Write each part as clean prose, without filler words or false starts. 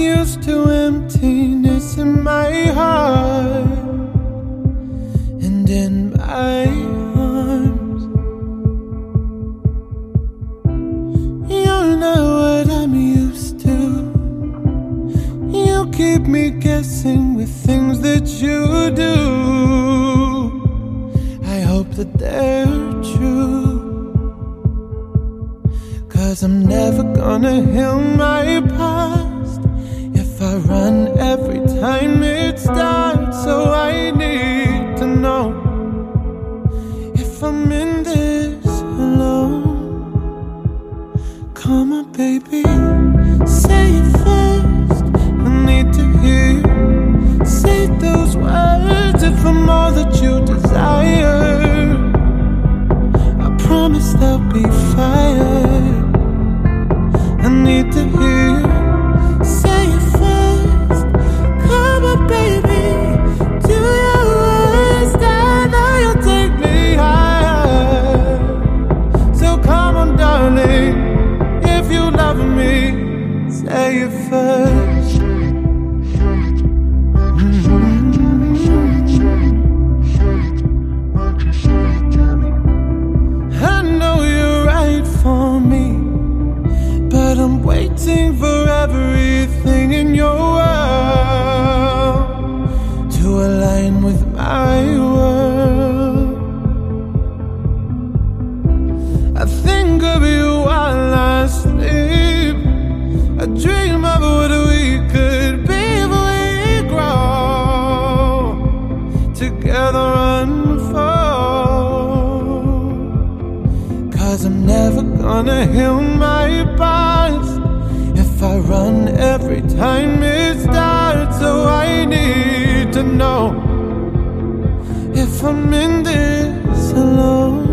used to emptiness in my heart and in my arms. You're not what I'm used to. You keep me guessing with things that you do. I hope that they're true, 'cause I'm never gonna heal my past if I run every time it starts. So I need to know if I'm in this alone. Come on, baby, say it first. I need to hear you say those words. If I'm all that you desire, I promise there'll be fire. I need to hear you say it first. Come on, baby, do you understand? Now you'll take me higher. So come on, darling, if you love me, say it first. I know you're right for me, but I'm waiting for everything in your world to align with my world. I think of you while I sleep. I dream of what we could be if we grow together unfold. 'Cause I'm never gonna heal my past if I run every time it starts. So I need to know if I'm in this alone.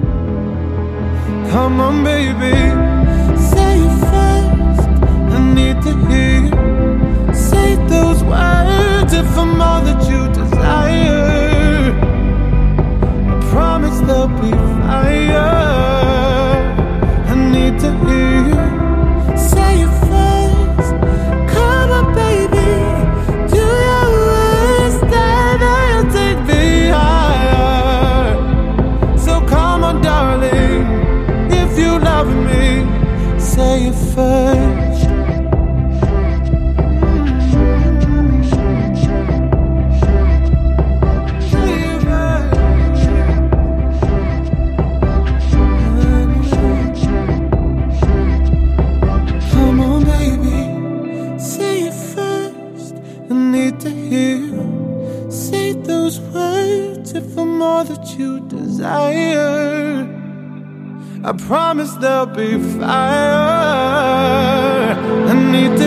Come on, baby, say it first. I need to hear you say those words. If I'm all that you desire, I promise there'll be fire. I need to hear you say it first. Come on, baby, do you understand? I'll take me higher. So come on, darling, if you love me, say it first. Say those words. If I'm all that you desire, I promise there'll be fire. I need to